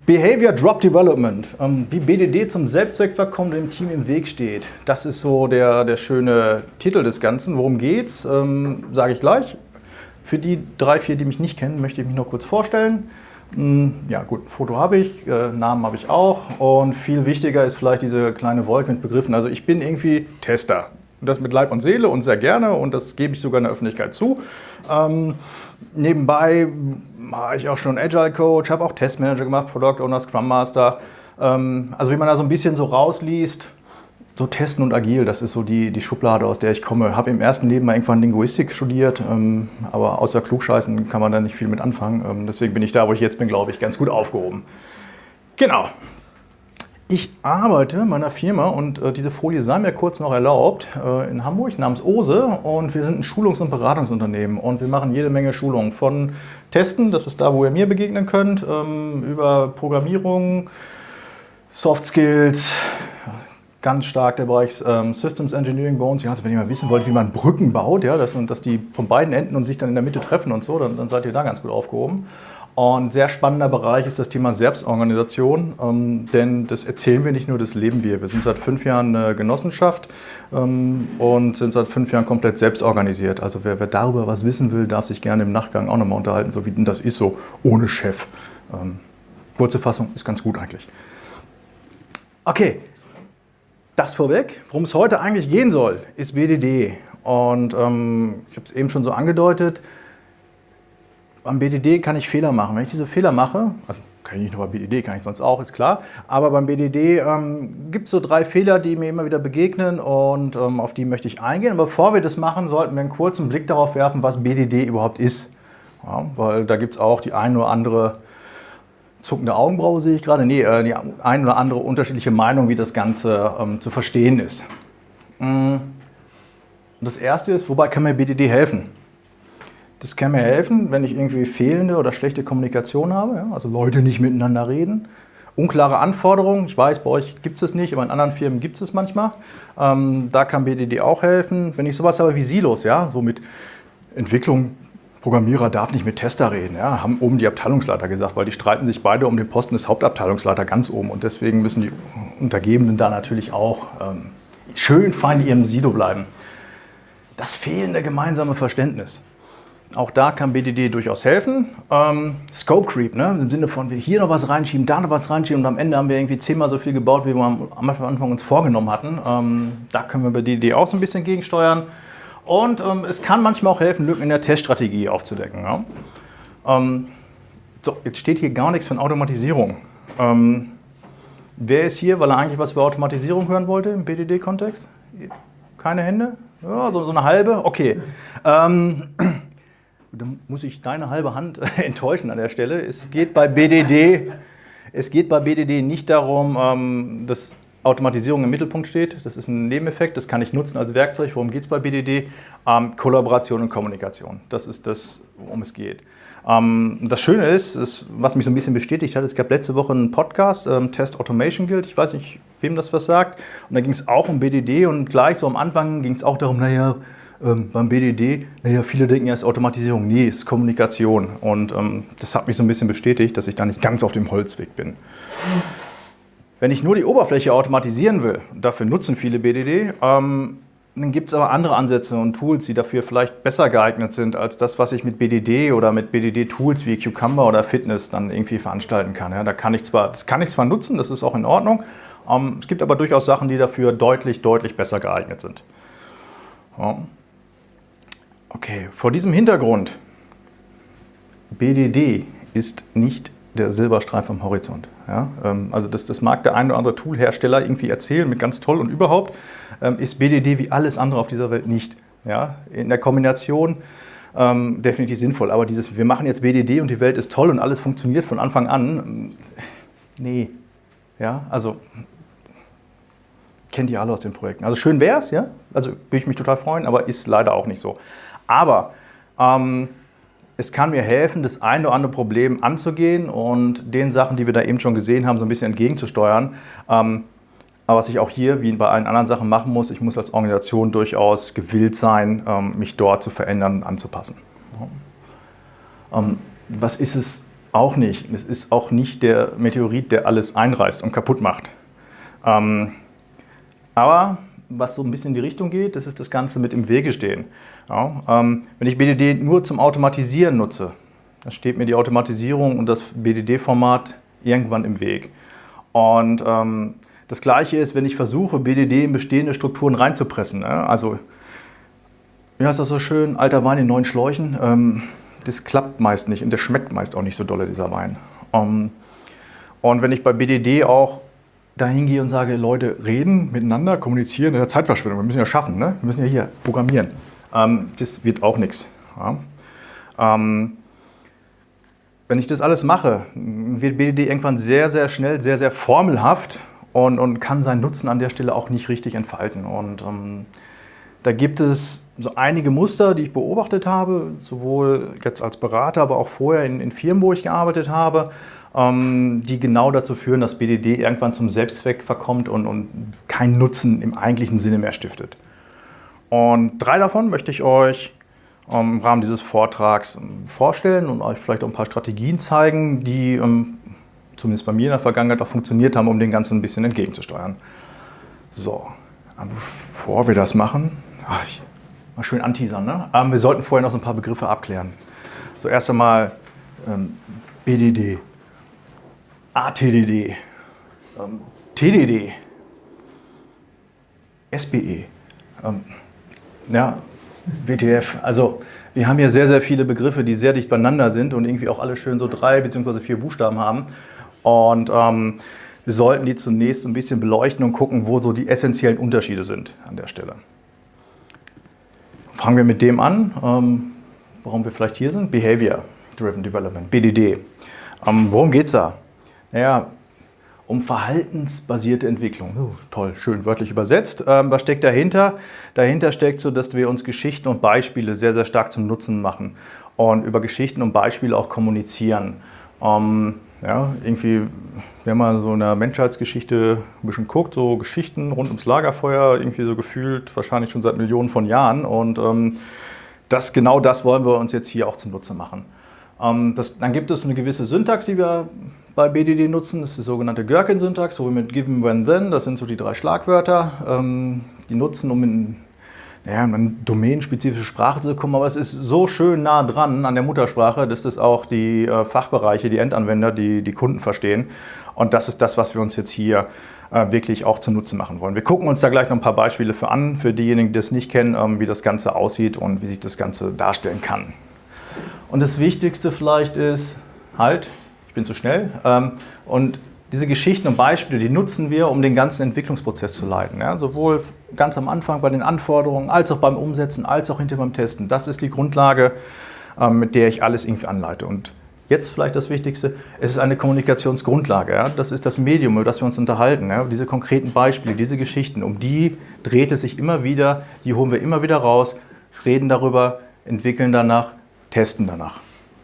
Behavior Drop Development, wie BDD zum Selbstzweckverkommen dem Team im Weg steht. Das ist so der schöne Titel des Ganzen. Worum geht's? Sage ich gleich. Für die 3, 4, die mich nicht kennen, möchte ich mich noch kurz vorstellen. Ja gut, Foto habe ich, Namen habe ich auch und viel wichtiger ist vielleicht diese kleine Wolke mit Begriffen. Also ich bin irgendwie Tester. Das mit Leib und Seele und sehr gerne und das gebe ich sogar in der Öffentlichkeit zu. Nebenbei war ich auch schon Agile Coach, habe auch Testmanager gemacht, Product Owner, Scrum Master. Also wie man da so ein bisschen so rausliest, so Testen und Agil, das ist so die Schublade, aus der ich komme. Habe im ersten Leben mal irgendwann Linguistik studiert, aber außer Klugscheißen kann man da nicht viel mit anfangen. Deswegen bin ich da, wo ich jetzt bin, glaube ich, ganz gut aufgehoben. Genau. Ich arbeite in meiner Firma und diese Folie sei mir kurz noch erlaubt, in Hamburg namens Ose und wir sind ein Schulungs- und Beratungsunternehmen und wir machen jede Menge Schulungen von Testen, das ist da, wo ihr mir begegnen könnt, über Programmierung, Soft Skills, ganz stark der Bereich Systems Engineering bei uns. Also wenn ihr mal wissen wollt, wie man Brücken baut, ja, dass die von beiden Enden und sich dann in der Mitte treffen und so, dann seid ihr da ganz gut aufgehoben. Und sehr spannender Bereich ist das Thema Selbstorganisation, denn das erzählen wir nicht nur, das leben wir. Wir sind seit 5 Jahren eine Genossenschaft und sind seit 5 Jahren komplett selbst organisiert. Also wer darüber was wissen will, darf sich gerne im Nachgang auch nochmal unterhalten, so wie denn das ist, so ohne Chef. Kurze Fassung ist ganz gut eigentlich. Okay, das vorweg. Worum es heute eigentlich gehen soll, ist BDD. Und ich habe es eben schon so angedeutet, beim BDD kann ich Fehler machen. Wenn ich diese Fehler mache, also kann ich nicht nur bei BDD, kann ich sonst auch, ist klar, aber beim BDD gibt es so 3 Fehler, die mir immer wieder begegnen und auf die möchte ich eingehen. Aber bevor wir das machen, sollten wir einen kurzen Blick darauf werfen, was BDD überhaupt ist. Ja, weil da gibt es auch die ein oder andere zuckende Augenbraue, sehe ich gerade. Nee, die ein oder andere unterschiedliche Meinung, wie das Ganze zu verstehen ist. Das erste ist, wobei kann mir BDD helfen? Das kann mir helfen, wenn ich irgendwie fehlende oder schlechte Kommunikation habe, ja? Also Leute nicht miteinander reden. Unklare Anforderungen, ich weiß, bei euch gibt es das nicht, aber in anderen Firmen gibt es es manchmal. Da kann BDD auch helfen. Wenn ich sowas habe wie Silos, ja, so mit Entwicklung, Programmierer darf nicht mit Tester reden, ja, haben oben die Abteilungsleiter gesagt, weil die streiten sich beide um den Posten des Hauptabteilungsleiters ganz oben und deswegen müssen die Untergebenen da natürlich auch schön fein in ihrem Silo bleiben. Das fehlende gemeinsame Verständnis. Auch da kann BDD durchaus helfen. Scope Creep, ne? Im Sinne von, wir hier noch was reinschieben, da noch was reinschieben und am Ende haben wir irgendwie 10-mal so viel gebaut, wie wir am Anfang uns vorgenommen hatten. Da können wir bei BDD auch so ein bisschen gegensteuern. Und es kann manchmal auch helfen, Lücken in der Teststrategie aufzudecken. Ja? So, jetzt steht hier gar nichts von Automatisierung. Wer ist hier, weil er eigentlich was über Automatisierung hören wollte im BDD-Kontext? Keine Hände? Ja, so eine halbe? Okay. Dann muss ich deine halbe Hand enttäuschen an der Stelle. Es geht bei BDD nicht darum, dass Automatisierung im Mittelpunkt steht. Das ist ein Nebeneffekt, das kann ich nutzen als Werkzeug. Worum geht es bei BDD? Kollaboration und Kommunikation. Das ist das, worum es geht. Das Schöne ist, was mich so ein bisschen bestätigt hat, es gab letzte Woche einen Podcast, Test Automation Guild, ich weiß nicht, wem das was sagt. Und da ging es auch um BDD und gleich so am Anfang ging es auch darum, beim BDD, viele denken ja, es ist Automatisierung. Nee, es ist Kommunikation. Und das hat mich so ein bisschen bestätigt, dass ich da nicht ganz auf dem Holzweg bin. Wenn ich nur die Oberfläche automatisieren will, dafür nutzen viele BDD, dann gibt es aber andere Ansätze und Tools, die dafür vielleicht besser geeignet sind, als das, was ich mit BDD oder mit BDD-Tools wie Cucumber oder Fitness dann irgendwie veranstalten kann. Ja, das kann ich zwar nutzen, das ist auch in Ordnung. Es gibt aber durchaus Sachen, die dafür deutlich besser geeignet sind. Ja. Okay, vor diesem Hintergrund, BDD ist nicht der Silberstreif am Horizont. Ja? Also das mag der ein oder andere Toolhersteller irgendwie erzählen mit ganz toll und überhaupt, ist BDD wie alles andere auf dieser Welt nicht. Ja? In der Kombination definitiv sinnvoll, aber wir machen jetzt BDD und die Welt ist toll und alles funktioniert von Anfang an, nee. Ja? Also kennt ihr alle aus den Projekten. Also schön wäre es, ja? Also würde ich mich total freuen, aber ist leider auch nicht so. Aber es kann mir helfen, das eine oder andere Problem anzugehen und den Sachen, die wir da eben schon gesehen haben, so ein bisschen entgegenzusteuern. Aber was ich auch hier, wie bei allen anderen Sachen machen muss, ich muss als Organisation durchaus gewillt sein, mich dort zu verändern und anzupassen. Was ist es auch nicht. Es ist auch nicht der Meteorit, der alles einreißt und kaputt macht. Aber was so ein bisschen in die Richtung geht, das ist das Ganze mit im Wege stehen. Ja, wenn ich BDD nur zum Automatisieren nutze, dann steht mir die Automatisierung und das BDD-Format irgendwann im Weg. Und das Gleiche ist, wenn ich versuche, BDD in bestehende Strukturen reinzupressen. Ne? Also, wie heißt das so schön, alter Wein in neuen Schläuchen. Das klappt meist nicht und der schmeckt meist auch nicht so dolle, dieser Wein. Und wenn ich bei BDD auch dahin gehe und sage, Leute, reden miteinander, kommunizieren, das ist ja Zeitverschwendung, wir müssen ja schaffen, ne? Wir müssen ja hier programmieren. Das wird auch nichts. Ja? Wenn ich das alles mache, wird BDD irgendwann sehr, sehr schnell, sehr, sehr formelhaft und kann seinen Nutzen an der Stelle auch nicht richtig entfalten. Und da gibt es so einige Muster, die ich beobachtet habe, sowohl jetzt als Berater, aber auch vorher in Firmen, wo ich gearbeitet habe, die genau dazu führen, dass BDD irgendwann zum Selbstzweck verkommt und keinen Nutzen im eigentlichen Sinne mehr stiftet. Und 3 davon möchte ich euch im Rahmen dieses Vortrags vorstellen und euch vielleicht auch ein paar Strategien zeigen, die zumindest bei mir in der Vergangenheit auch funktioniert haben, um dem Ganzen ein bisschen entgegenzusteuern. So, aber bevor wir das machen, mal schön anteasern, ne? Wir sollten vorher noch so ein paar Begriffe abklären. So erst einmal BDD, ATDD, TDD, SBE, ja, WTF. Also wir haben hier sehr, sehr viele Begriffe, die sehr dicht beieinander sind und irgendwie auch alle schön so 3 bzw. 4 Buchstaben haben. Und wir sollten die zunächst ein bisschen beleuchten und gucken, wo so die essentiellen Unterschiede sind an der Stelle. Fangen wir mit dem an, warum wir vielleicht hier sind. Behavior Driven Development, BDD. Worum geht es da? Naja, um verhaltensbasierte Entwicklung. Toll, schön wörtlich übersetzt. Was steckt dahinter? Dahinter steckt so, dass wir uns Geschichten und Beispiele sehr, sehr stark zum Nutzen machen und über Geschichten und Beispiele auch kommunizieren. Ja, irgendwie, wenn man so in der Menschheitsgeschichte ein bisschen guckt, so Geschichten rund ums Lagerfeuer, irgendwie so gefühlt wahrscheinlich schon seit Millionen von Jahren. Und genau das wollen wir uns jetzt hier auch zum Nutzen machen. Dann gibt es eine gewisse Syntax, die wir bei BDD nutzen. Das ist die sogenannte Gherkin-Syntax, so mit Given, When, Then. Das sind so die 3 Schlagwörter, die nutzen, um in eine domänenspezifische Sprache zu kommen. Aber es ist so schön nah dran an der Muttersprache, dass das auch die Fachbereiche, die Endanwender, die Kunden verstehen. Und das ist das, was wir uns jetzt hier wirklich auch zunutze machen wollen. Wir gucken uns da gleich noch ein paar Beispiele an, für diejenigen, die das nicht kennen, wie das Ganze aussieht und wie sich das Ganze darstellen kann. Und das Wichtigste vielleicht ist, ich bin zu schnell, und diese Geschichten und Beispiele, die nutzen wir, um den ganzen Entwicklungsprozess zu leiten. Ja? Sowohl ganz am Anfang bei den Anforderungen, als auch beim Umsetzen, als auch hinterher beim Testen. Das ist die Grundlage, mit der ich alles irgendwie anleite. Und jetzt vielleicht das Wichtigste, es ist eine Kommunikationsgrundlage. Ja? Das ist das Medium, über das wir uns unterhalten. Ja? Diese konkreten Beispiele, diese Geschichten, um die dreht es sich immer wieder, die holen wir immer wieder raus, reden darüber, entwickeln danach, testen danach.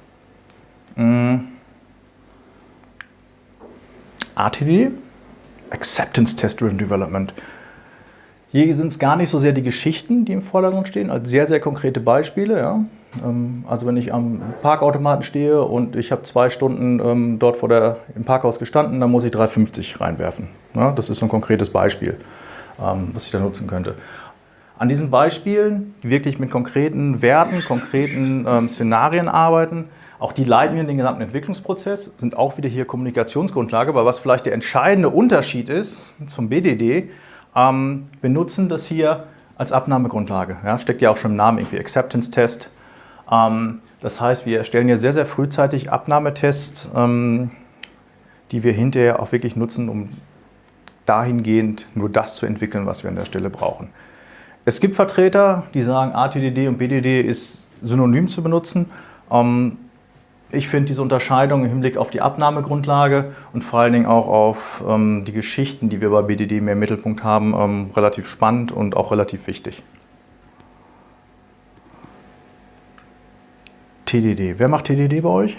ATD, Acceptance Test Driven Development. Hier sind es gar nicht so sehr die Geschichten, die im Vordergrund stehen, als sehr, sehr konkrete Beispiele. Ja. Also wenn ich am Parkautomaten stehe und ich habe 2 Stunden dort im Parkhaus gestanden, dann muss ich 3,50 reinwerfen. Ja, das ist so ein konkretes Beispiel, was ich da nutzen könnte. An diesen Beispielen, die wirklich mit konkreten Werten, konkreten Szenarien arbeiten, auch die leiten wir in den gesamten Entwicklungsprozess, sind auch wieder hier Kommunikationsgrundlage, aber was vielleicht der entscheidende Unterschied ist zum BDD, wir nutzen das hier als Abnahmegrundlage. Ja, steckt ja auch schon im Namen irgendwie Acceptance Test. Das heißt, wir erstellen hier sehr, sehr frühzeitig Abnahmetests, die wir hinterher auch wirklich nutzen, um dahingehend nur das zu entwickeln, was wir an der Stelle brauchen. Es gibt Vertreter, die sagen, ATDD und BDD ist synonym zu benutzen. Ich finde diese Unterscheidung im Hinblick auf die Abnahmegrundlage und vor allen Dingen auch auf die Geschichten, die wir bei BDD mehr im Mittelpunkt haben, relativ spannend und auch relativ wichtig. TDD. Wer macht TDD bei euch?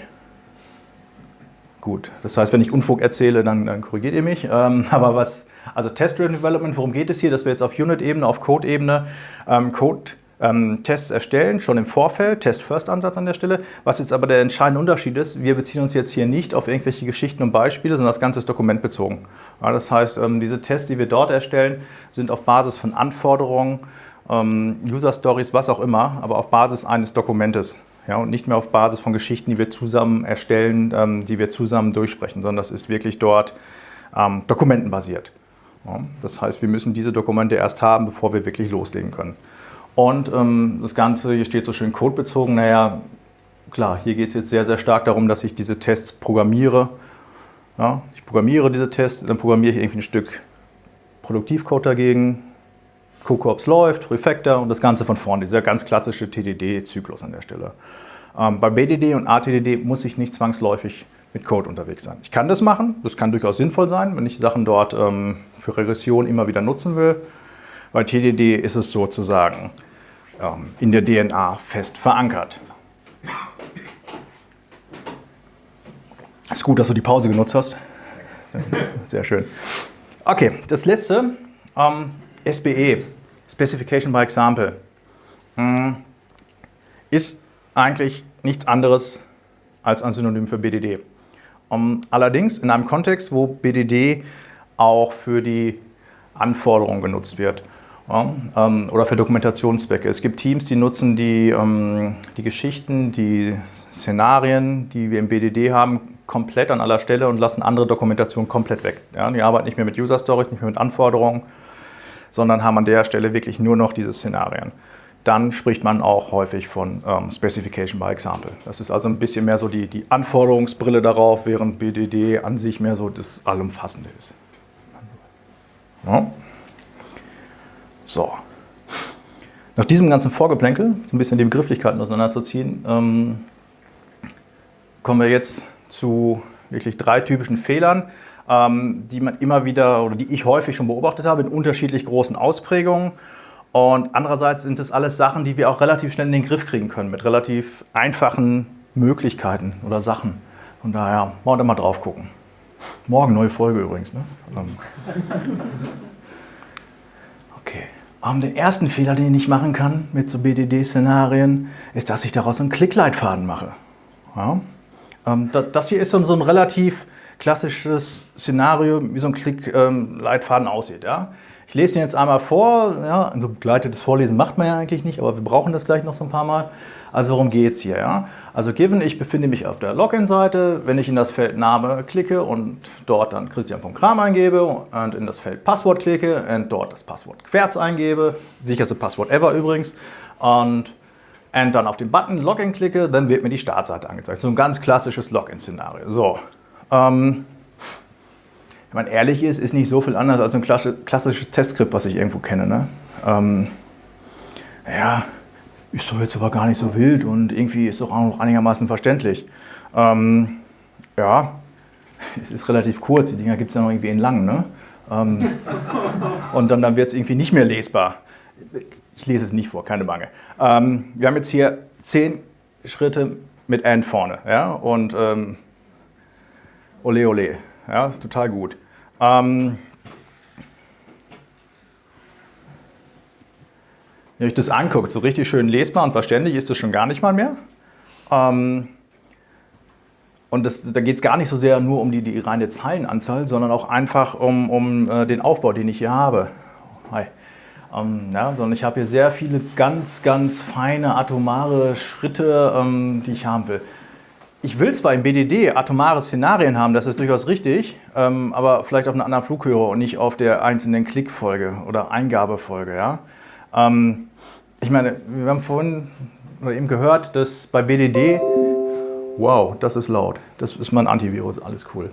Gut, das heißt, wenn ich Unfug erzähle, dann korrigiert ihr mich. Also Test-Driven Development, worum geht es hier? Dass wir jetzt auf Unit-Ebene, auf Code-Ebene Code Tests erstellen, schon im Vorfeld, Test-First-Ansatz an der Stelle. Was jetzt aber der entscheidende Unterschied ist, wir beziehen uns jetzt hier nicht auf irgendwelche Geschichten und Beispiele, sondern das Ganze ist dokumentbezogen. Ja, das heißt, diese Tests, die wir dort erstellen, sind auf Basis von Anforderungen, User-Stories, was auch immer, aber auf Basis eines Dokumentes. Ja, und nicht mehr auf Basis von Geschichten, die wir zusammen erstellen, die wir zusammen durchsprechen, sondern das ist wirklich dort dokumentenbasiert. Ja, das heißt, wir müssen diese Dokumente erst haben, bevor wir wirklich loslegen können. Und das Ganze, hier steht so schön codebezogen, naja, klar, hier geht es jetzt sehr, sehr stark darum, dass ich diese Tests programmiere. Ja, ich programmiere diese Tests, dann programmiere ich irgendwie ein Stück Produktivcode dagegen, gucke, ob es läuft, Refactor und das Ganze von vorne, dieser ganz klassische TDD-Zyklus an der Stelle. Bei BDD und ATDD muss ich nicht zwangsläufig mit Code unterwegs sein. Ich kann das machen, das kann durchaus sinnvoll sein, wenn ich Sachen dort für Regression immer wieder nutzen will. Bei TDD ist es sozusagen in der DNA fest verankert. Ist gut, dass du die Pause genutzt hast. Sehr schön. Okay, das letzte, SBE, Specification by Example, ist eigentlich nichts anderes als ein Synonym für BDD. Allerdings in einem Kontext, wo BDD auch für die Anforderungen genutzt wird. Oder für Dokumentationszwecke. Es gibt Teams, die nutzen die Geschichten, die Szenarien, die wir im BDD haben, komplett an aller Stelle und lassen andere Dokumentation komplett weg. Ja, die arbeiten nicht mehr mit User Stories, nicht mehr mit Anforderungen, sondern haben an der Stelle wirklich nur noch diese Szenarien. Dann spricht man auch häufig von Specification by Example. Das ist also ein bisschen mehr so die Anforderungsbrille darauf, während BDD an sich mehr so das Allumfassende ist. Ja. So, nach diesem ganzen Vorgeplänkel, so ein bisschen die Begrifflichkeiten auseinanderzuziehen, kommen wir jetzt zu wirklich 3 typischen Fehlern, die man immer wieder oder die ich häufig schon beobachtet habe in unterschiedlich großen Ausprägungen. Und andererseits sind es alles Sachen, die wir auch relativ schnell in den Griff kriegen können mit relativ einfachen Möglichkeiten oder Sachen. Von daher, wollen wir mal drauf gucken. Morgen neue Folge übrigens. Ne? Okay. Den ersten Fehler, den ich machen kann mit so BDD-Szenarien, ist, dass ich daraus einen Klickleitfaden mache. Ja? Das hier ist so ein relativ klassisches Szenario, wie so ein Klickleitfaden aussieht. Ja? Ich lese den jetzt einmal vor. Ja? So begleitetes Vorlesen macht man ja eigentlich nicht, aber wir brauchen das gleich noch so ein paar Mal. Also worum geht es hier? Ja? Also given, ich befinde mich auf der Login-Seite. Wenn ich in das Feld Name klicke und dort dann Christian.Kram eingebe und in das Feld Passwort klicke und dort das Passwort Querz eingebe, sicherste Passwort ever übrigens, und dann auf den Button Login klicke, dann wird mir die Startseite angezeigt. So ein ganz klassisches Login-Szenario. So, wenn man ehrlich ist nicht so viel anders als ein klassisches Testskript, was ich irgendwo kenne. Ne? Ja, ist doch jetzt aber gar nicht so wild und irgendwie ist doch auch noch einigermaßen verständlich. Ja, es ist relativ kurz, die Dinger gibt es ja noch irgendwie in lang. Ne? Und dann wird es irgendwie nicht mehr lesbar. Ich lese es nicht vor, keine Bange. Wir haben jetzt hier 10 Schritte mit and vorne. Ja? Und ole ole, ja, ist total gut. Wenn ihr euch das anguckt, so richtig schön lesbar und verständlich ist das schon gar nicht mal mehr. Und da geht es gar nicht so sehr nur um die reine Zeilenanzahl, sondern auch einfach um den Aufbau, den ich hier habe. Hi. Ja, sondern ich habe hier sehr viele ganz, ganz feine atomare Schritte, die ich haben will. Ich will zwar im BDD atomare Szenarien haben, das ist durchaus richtig, aber vielleicht auf einer anderen Flughöhe und nicht auf der einzelnen Klickfolge oder Eingabefolge. Ja? Ich meine, wir haben vorhin oder eben gehört, dass bei BDD, wow, das ist laut, das ist mein Antivirus, alles cool.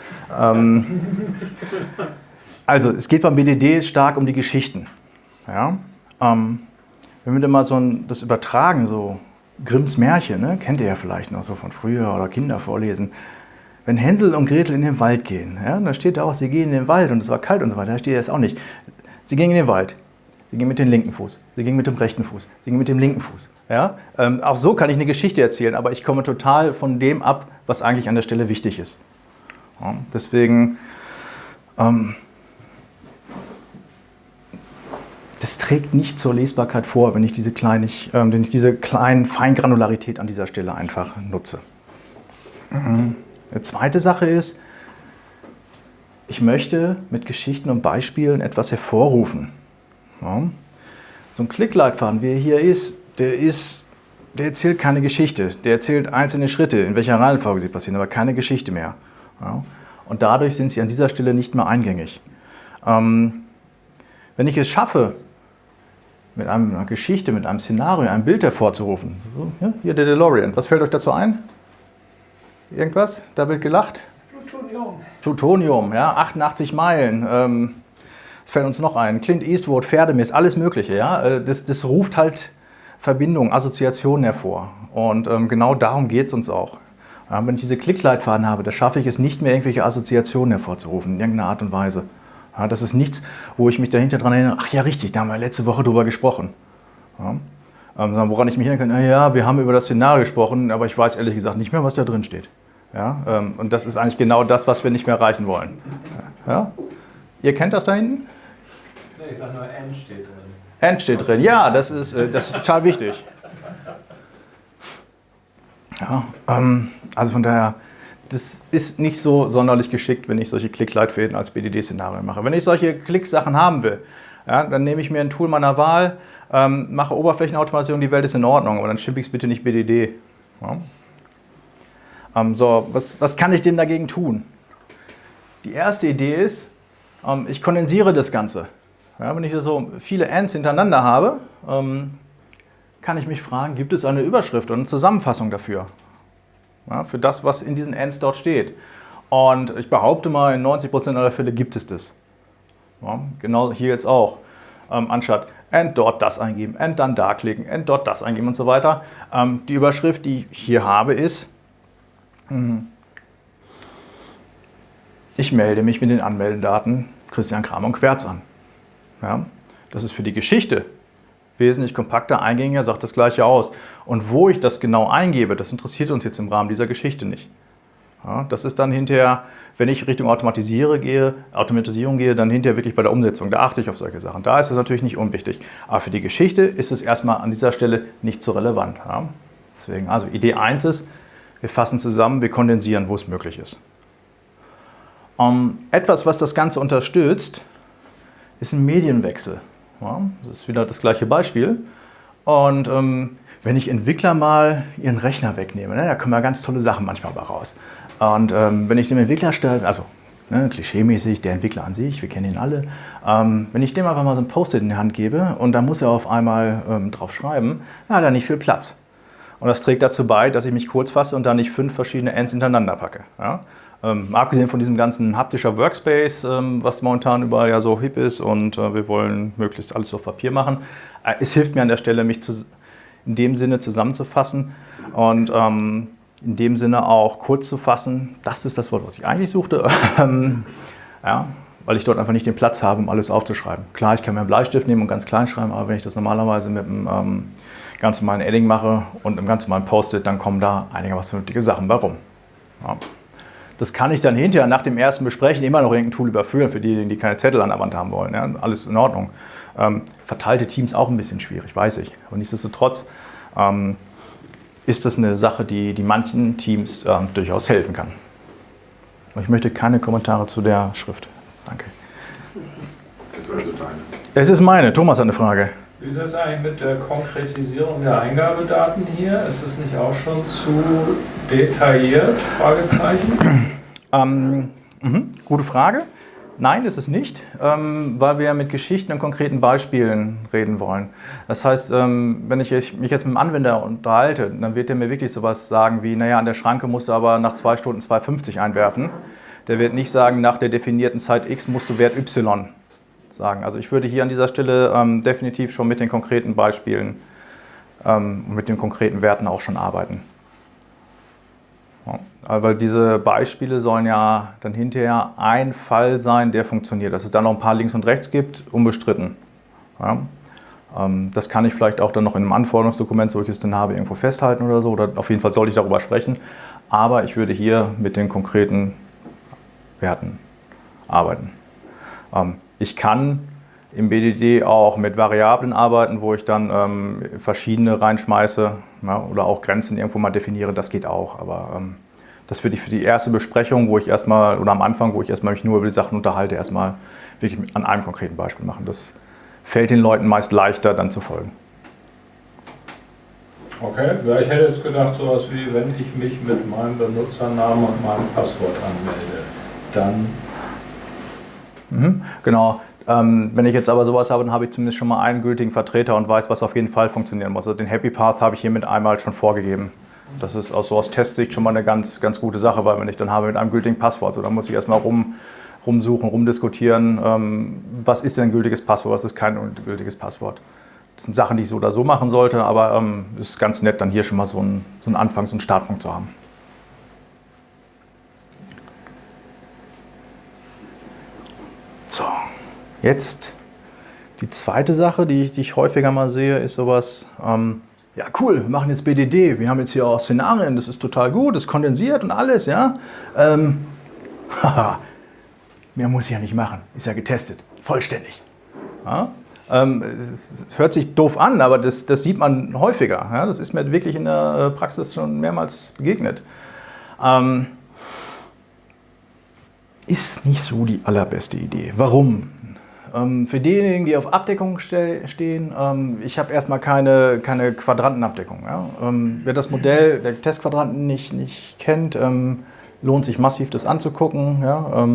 Also, es geht beim BDD stark um die Geschichten. Ja? Wenn wir dann mal das übertragen, so Grimms Märchen, ne? Kennt ihr ja vielleicht noch so von früher oder Kinder vorlesen. Wenn Hänsel und Gretel in den Wald gehen, ja, da steht da auch, sie gehen in den Wald und es war kalt und so weiter, da steht das auch nicht. Sie gingen in den Wald, sie gingen mit dem linken Fuß, sie gingen mit dem rechten Fuß, sie gingen mit dem linken Fuß. Ja? Auch so kann ich eine Geschichte erzählen, aber ich komme total von dem ab, was eigentlich an der Stelle wichtig ist. Ja? Deswegen das trägt nicht zur Lesbarkeit vor, wenn ich diese kleinen Feingranularität an dieser Stelle einfach nutze. Eine zweite Sache ist, ich möchte mit Geschichten und Beispielen etwas hervorrufen. Ja. So ein Klickleitfaden, wie er hier ist, der erzählt keine Geschichte. Der erzählt einzelne Schritte, in welcher Reihenfolge sie passieren, aber keine Geschichte mehr. Ja. Und dadurch sind sie an dieser Stelle nicht mehr eingängig. Wenn ich es schaffe, mit einer Geschichte, mit einem Szenario, ein Bild hervorzurufen, so, ja, hier der DeLorean, was fällt euch dazu ein? Irgendwas? Da wird gelacht? Plutonium. Plutonium, ja, 88 Meilen. Was fällt uns noch ein? Clint Eastwood, Pferdemist, alles Mögliche. Ja? Das ruft halt Verbindungen, Assoziationen hervor. Und genau darum geht es uns auch. Ja, wenn ich diese Klickleitfaden habe, da schaffe ich es nicht mehr, irgendwelche Assoziationen hervorzurufen, in irgendeiner Art und Weise. Ja, das ist nichts, wo ich mich dahinter dran erinnere, ach ja, richtig, da haben wir letzte Woche drüber gesprochen. Ja, woran ich mich erinnern kann, ja, wir haben über das Szenario gesprochen, aber ich weiß ehrlich gesagt nicht mehr, was da drin steht. Ja, und das ist eigentlich genau das, was wir nicht mehr erreichen wollen. Ja? Ihr kennt das da hinten? Nee, ich sag nur, N steht drin. N steht drin, ja, das ist total wichtig. Ja, also von daher, das ist nicht so sonderlich geschickt, wenn ich solche Klickleitfäden als BDD-Szenario mache. Wenn ich solche Klicksachen haben will, ja, dann nehme ich mir ein Tool meiner Wahl, mache Oberflächenautomatisierung, die Welt ist in Ordnung, aber dann schimpfe ich es bitte nicht BDD. Ja. So, was kann ich denn dagegen tun? Die erste Idee ist, ich kondensiere das Ganze. Ja, wenn ich so viele Ends hintereinander habe, kann ich mich fragen, gibt es eine Überschrift und eine Zusammenfassung dafür? Ja, für das, was in diesen Ends dort steht. Und ich behaupte mal, in 90% aller Fälle gibt es das. Ja, genau hier jetzt auch. Anstatt End dort das eingeben, End dann da klicken, End dort das eingeben und so weiter. Die Überschrift, die ich hier habe, ist: Ich melde mich mit den Anmeldedaten Christian Kramer und Querz an. Ja, das ist für die Geschichte wesentlich kompakter, eingängiger, sagt das Gleiche aus. Und wo ich das genau eingebe, das interessiert uns jetzt im Rahmen dieser Geschichte nicht. Ja, das ist dann hinterher, wenn ich Richtung Automatisierung gehe, dann hinterher wirklich bei der Umsetzung. Da achte ich auf solche Sachen. Da ist es natürlich nicht unwichtig. Aber für die Geschichte ist es erstmal an dieser Stelle nicht so relevant. Ja, deswegen, also Idee 1 ist, wir fassen zusammen, wir kondensieren, wo es möglich ist. Etwas, was das Ganze unterstützt, ist ein Medienwechsel. Ja, das ist wieder das gleiche Beispiel. Und wenn ich Entwickler mal ihren Rechner wegnehme, da kommen ja ganz tolle Sachen manchmal bei raus. Und wenn ich dem Entwickler stelle, also klischeemäßig, der Entwickler an sich, wir kennen ihn alle, wenn ich dem einfach mal so ein Post-it in die Hand gebe und da muss er auf einmal drauf schreiben, hat er nicht viel Platz. Und das trägt dazu bei, dass ich mich kurz fasse und da nicht 5 verschiedene Ends hintereinander packe. Ja? Abgesehen von diesem ganzen haptischer Workspace, was momentan überall ja so hip ist und wir wollen möglichst alles auf Papier machen. Es hilft mir an der Stelle, mich in dem Sinne zusammenzufassen und in dem Sinne auch kurz zu fassen. Das ist das Wort, was ich eigentlich suchte, ja, weil ich dort einfach nicht den Platz habe, um alles aufzuschreiben. Klar, ich kann mir einen Bleistift nehmen und ganz klein schreiben, aber wenn ich das normalerweise mit einem ganz normalen Edding mache und einem ganz normalen Post-it, dann kommen da einigermaßen vernünftige Sachen bei rum. Ja. Das kann ich dann hinterher nach dem ersten Besprechen immer noch irgendein Tool überführen, für diejenigen, die keine Zettel an der Wand haben wollen. Ja, alles in Ordnung. Verteilte Teams auch ein bisschen schwierig, weiß ich. Aber nichtsdestotrotz ist das eine Sache, die manchen Teams durchaus helfen kann. Und ich möchte keine Kommentare zu der Schrift. Danke. Das ist also deine. Es ist meine. Thomas hat eine Frage. Wie ist das eigentlich mit der Konkretisierung der Eingabedaten hier? Ist es nicht auch schon zu detailliert? Fragezeichen. Gute Frage. Nein, ist es nicht, weil wir mit Geschichten und konkreten Beispielen reden wollen. Das heißt, wenn ich mich jetzt mit dem Anwender unterhalte, dann wird der mir wirklich sowas sagen wie, naja, an der Schranke musst du aber nach 2 Stunden 2,50 einwerfen. Der wird nicht sagen, nach der definierten Zeit X musst du Wert Y sagen. Also ich würde hier an dieser Stelle definitiv schon mit den konkreten Beispielen und mit den konkreten Werten auch schon arbeiten. Ja, weil diese Beispiele sollen ja dann hinterher ein Fall sein, der funktioniert. Dass es dann noch ein paar links und rechts gibt, unbestritten. Ja, das kann ich vielleicht auch dann noch in einem Anforderungsdokument, so ich es denn habe, irgendwo festhalten oder so. Oder auf jeden Fall sollte ich darüber sprechen. Aber ich würde hier mit den konkreten Werten arbeiten. Ich kann im BDD auch mit Variablen arbeiten, wo ich dann verschiedene reinschmeiße, ja, oder auch Grenzen irgendwo mal definiere, das geht auch. Aber das für die erste Besprechung, wo ich erstmal, oder am Anfang, wo ich erstmal mich nur über die Sachen unterhalte, erstmal wirklich an einem konkreten Beispiel machen. Das fällt den Leuten meist leichter, dann zu folgen. Okay, ja, ich hätte jetzt gedacht, sowas wie, wenn ich mich mit meinem Benutzernamen und meinem Passwort anmelde, dann... Genau. Wenn ich jetzt aber sowas habe, dann habe ich zumindest schon mal einen gültigen Vertreter und weiß, was auf jeden Fall funktionieren muss. Also den Happy Path habe ich hiermit einmal schon vorgegeben. Das ist aus Testsicht schon mal eine ganz gute Sache, weil wenn ich dann habe mit einem gültigen Passwort, so, dann muss ich erstmal rumsuchen, rumdiskutieren, was ist denn ein gültiges Passwort, was ist kein gültiges Passwort. Das sind Sachen, die ich so oder so machen sollte, aber es ist ganz nett, dann hier schon mal so einen Anfang, so einen Startpunkt zu haben. So, jetzt die zweite Sache, die ich häufiger mal sehe, ist sowas, ja cool, wir machen jetzt BDD, wir haben jetzt hier auch Szenarien, das ist total gut, das ist kondensiert und alles, ja. Haha, mehr muss ich ja nicht machen, ist ja getestet, vollständig. Ja? Es hört sich doof an, aber das sieht man häufiger. Ja? Das ist mir wirklich in der Praxis schon mehrmals begegnet. Ist nicht so die allerbeste Idee. Warum? Für diejenigen, die auf Abdeckung stehen, ich habe erstmal keine Quadrantenabdeckung. Ja? Wer das Modell der Testquadranten nicht kennt, lohnt sich massiv, das anzugucken. Ja?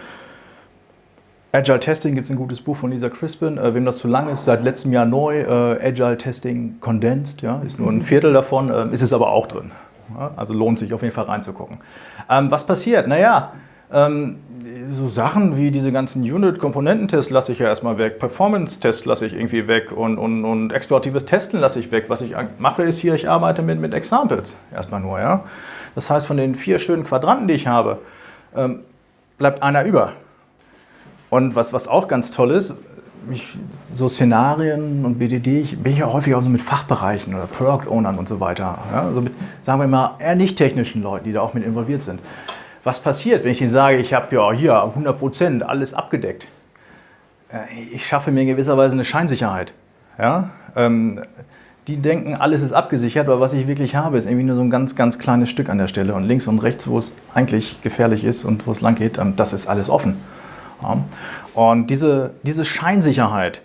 Agile Testing gibt es ein gutes Buch von Lisa Crispin. Wem das zu lang ist, seit letztem Jahr neu. Agile Testing Condensed, ja? Ist nur ein Viertel davon, ist es aber auch drin. Ja? Also lohnt sich auf jeden Fall reinzugucken. Was passiert? Naja, so Sachen wie diese ganzen Unit-Komponententests lasse ich ja erstmal weg, Performance-Tests lasse ich irgendwie weg und exploratives Testen lasse ich weg. Was ich mache ist hier, ich arbeite mit Examples erstmal nur. Ja? Das heißt, von den 4 schönen Quadranten, die ich habe, bleibt einer über. Und was auch ganz toll ist, so Szenarien und BDD, ich bin ja häufig auch so mit Fachbereichen oder Product Ownern und so weiter. Ja? Also mit, sagen wir mal, eher nicht technischen Leuten, die da auch mit involviert sind. Was passiert, wenn ich Ihnen sage, ich habe ja hier 100% alles abgedeckt? Ich schaffe mir in gewisser Weise eine Scheinsicherheit. Ja? Die denken, alles ist abgesichert, aber was ich wirklich habe, ist irgendwie nur so ein ganz kleines Stück an der Stelle. Und links und rechts, wo es eigentlich gefährlich ist und wo es lang geht, das ist alles offen. Ja? Und diese Scheinsicherheit,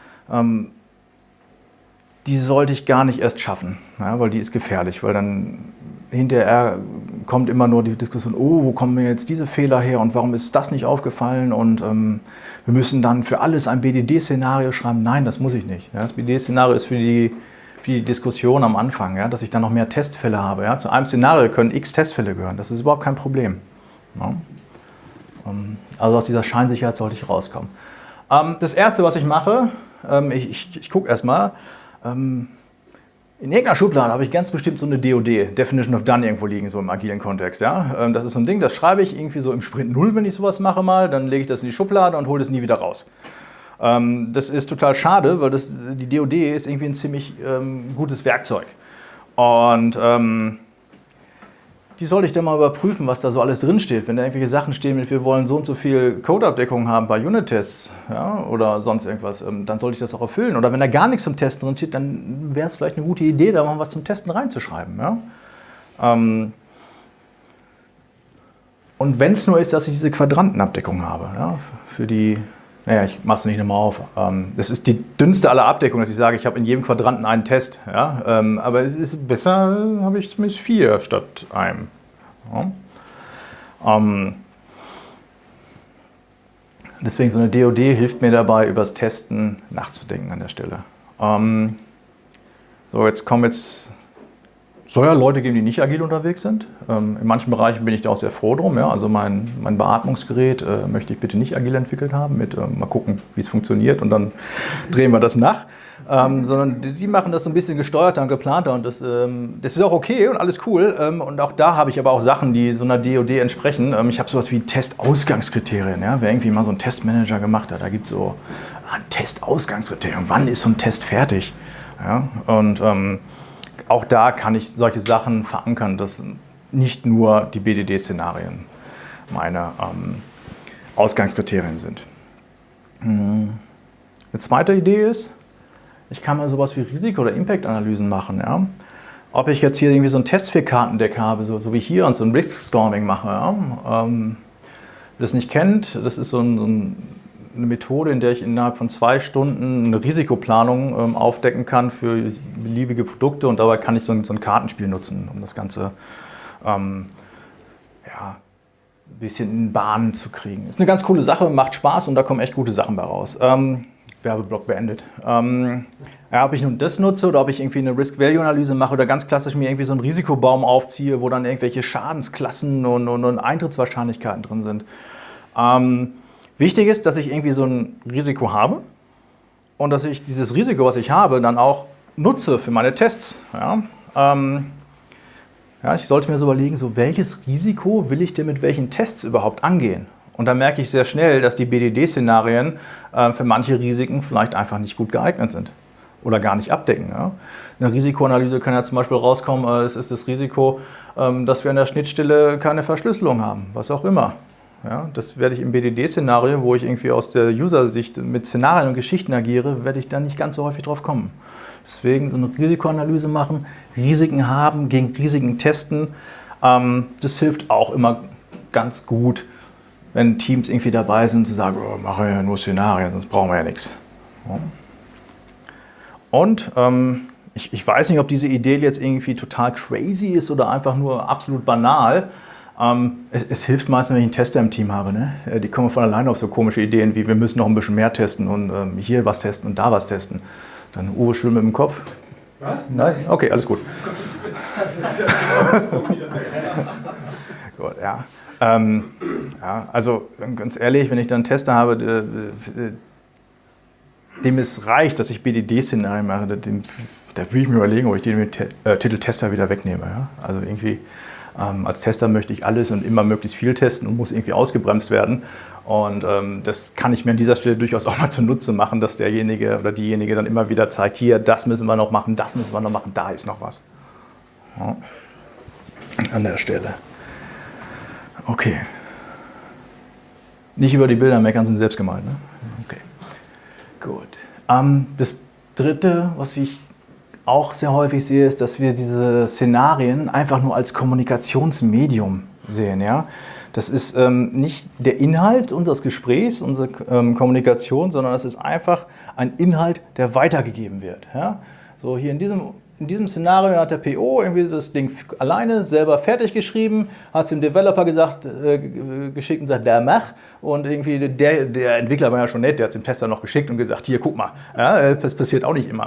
die sollte ich gar nicht erst schaffen, ja? Weil die ist gefährlich, weil dann hinterher kommt immer nur die Diskussion, oh, wo kommen mir jetzt diese Fehler her und warum ist das nicht aufgefallen und wir müssen dann für alles ein BDD-Szenario schreiben. Nein, das muss ich nicht. Ja, das BDD-Szenario ist für die Diskussion am Anfang, ja, dass ich dann noch mehr Testfälle habe. Ja. Zu einem Szenario können x Testfälle gehören, das ist überhaupt kein Problem. Ja. Also aus dieser Scheinsicherheit sollte ich rauskommen. Das Erste, was ich mache, ich gucke erstmal, in irgendeiner Schublade habe ich ganz bestimmt so eine DOD, Definition of Done, irgendwo liegen, so im agilen Kontext. Ja? Das ist so ein Ding, das schreibe ich irgendwie so im Sprint 0, wenn ich sowas mache mal, dann lege ich das in die Schublade und hole das nie wieder raus. Das ist total schade, weil die DOD ist irgendwie ein ziemlich gutes Werkzeug. Und die sollte ich dann mal überprüfen, was da so alles drinsteht. Wenn da irgendwelche Sachen stehen, mit wir wollen so und so viel Codeabdeckung haben bei Unit-Tests, ja, oder sonst irgendwas, dann sollte ich das auch erfüllen. Oder wenn da gar nichts zum Testen drin steht, dann wäre es vielleicht eine gute Idee, da mal was zum Testen reinzuschreiben. Ja? Und wenn es nur ist, dass ich diese Quadrantenabdeckung habe, ja, für die, naja, ich mache es nicht nochmal auf. Das ist die dünnste aller Abdeckungen, dass ich sage, ich habe in jedem Quadranten einen Test. Ja? Aber es ist besser, habe ich zumindest 4 statt einem. Ja? Deswegen so eine DOD hilft mir dabei, über das Testen nachzudenken an der Stelle. So, jetzt soll ja Leute geben, die nicht agil unterwegs sind. In manchen Bereichen bin ich da auch sehr froh drum. Ja? Also mein Beatmungsgerät möchte ich bitte nicht agil entwickelt haben, mit mal gucken, wie es funktioniert und dann drehen wir das nach. Sondern die machen das so ein bisschen gesteuerter und geplanter und das ist auch okay und alles cool. Und auch da habe ich aber auch Sachen, die so einer DOD entsprechen. Ich habe sowas wie Testausgangskriterien. Ja? Wer irgendwie mal so einen Testmanager gemacht hat, da gibt es so ein Testausgangskriterium. Wann ist so ein Test fertig? Ja? Und auch da kann ich solche Sachen verankern, dass nicht nur die BDD-Szenarien meine Ausgangskriterien sind. Eine zweite Idee ist, ich kann mal sowas wie Risiko- oder Impact-Analysen machen. Ja? Ob ich jetzt hier irgendwie so ein Testfähigkeiten-Deck habe, so wie hier, und so ein Risk-Storming mache. Ja? Wer das nicht kennt, das ist eine Methode, in der ich innerhalb von 2 Stunden eine Risikoplanung aufdecken kann für beliebige Produkte, und dabei kann ich so ein Kartenspiel nutzen, um das Ganze ein bisschen in Bahnen zu kriegen. Ist eine ganz coole Sache, macht Spaß und da kommen echt gute Sachen bei raus. Werbeblock beendet. Ob ich nun das nutze oder ob ich irgendwie eine Risk-Value-Analyse mache oder ganz klassisch mir irgendwie so einen Risikobaum aufziehe, wo dann irgendwelche Schadensklassen und Eintrittswahrscheinlichkeiten drin sind. Wichtig ist, dass ich irgendwie so ein Risiko habe und dass ich dieses Risiko, was ich habe, dann auch nutze für meine Tests. Ich sollte mir so überlegen, welches Risiko will ich denn mit welchen Tests überhaupt angehen? Und dann merke ich sehr schnell, dass die BDD-Szenarien für manche Risiken vielleicht einfach nicht gut geeignet sind oder gar nicht abdecken. Ja? Eine Risikoanalyse kann ja zum Beispiel rauskommen, es ist das Risiko, dass wir an der Schnittstelle keine Verschlüsselung haben, was auch immer. Ja? Das werde ich im BDD-Szenario, wo ich irgendwie aus der User-Sicht mit Szenarien und Geschichten agiere, werde ich dann nicht ganz so häufig drauf kommen. Deswegen so eine Risikoanalyse machen, Risiken haben, gegen Risiken testen, das hilft auch immer ganz gut, wenn Teams irgendwie dabei sind, zu sagen, machen wir ja nur Szenarien, sonst brauchen wir ja nichts. Ja. Und ich weiß nicht, ob diese Idee jetzt irgendwie total crazy ist oder einfach nur absolut banal. Es hilft meistens, wenn ich einen Tester im Team habe. Ne? Die kommen von alleine auf so komische Ideen wie, wir müssen noch ein bisschen mehr testen und hier was testen und da was testen. Dann Uwe schwimmt mit dem Kopf. Was? Nein? Okay, alles gut. Gut, ja. Also ganz ehrlich, wenn ich dann einen Tester habe, dem es reicht, dass ich BDD-Szenarien mache, da würde ich mir überlegen, ob ich den Titel Tester wieder wegnehme. Ja? Also irgendwie als Tester möchte ich alles und immer möglichst viel testen und muss irgendwie ausgebremst werden. Und das kann ich mir an dieser Stelle durchaus auch mal zunutze machen, dass derjenige oder diejenige dann immer wieder zeigt, hier, das müssen wir noch machen, das müssen wir noch machen, da ist noch was. Ja. An der Stelle. Okay. Nicht über die Bilder meckern, sind selbst gemalt, ne? Okay. Gut. Das Dritte, was ich auch sehr häufig sehe, ist, dass wir diese Szenarien einfach nur als Kommunikationsmedium sehen. Ja? Das ist nicht der Inhalt unseres Gesprächs, unsere Kommunikation, sondern es ist einfach ein Inhalt, der weitergegeben wird. Ja? So hier in diesem Szenario hat der PO irgendwie das Ding alleine selber fertig geschrieben, hat es dem Developer geschickt und gesagt, der mach. Und irgendwie der Entwickler war ja schon nett, der hat es dem Tester noch geschickt und gesagt, hier, guck mal. Ja, das passiert auch nicht immer.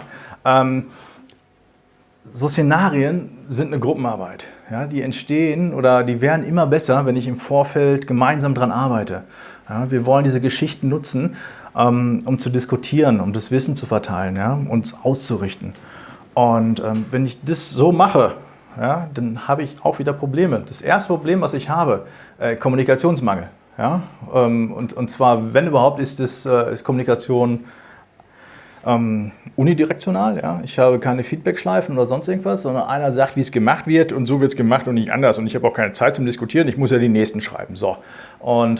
So Szenarien sind eine Gruppenarbeit. Ja, die entstehen oder die werden immer besser, wenn ich im Vorfeld gemeinsam dran arbeite. Ja, wir wollen diese Geschichten nutzen, um zu diskutieren, um das Wissen zu verteilen, ja, uns auszurichten. Und wenn ich das so mache, ja, dann habe ich auch wieder Probleme. Das erste Problem, was ich habe, Kommunikationsmangel. Ja? Und zwar, wenn überhaupt, ist Kommunikation unidirektional. Ja? Ich habe keine Feedback-Schleifen oder sonst irgendwas, sondern einer sagt, wie es gemacht wird und so wird es gemacht und nicht anders. Und ich habe auch keine Zeit zum Diskutieren, ich muss ja die nächsten schreiben. So. Und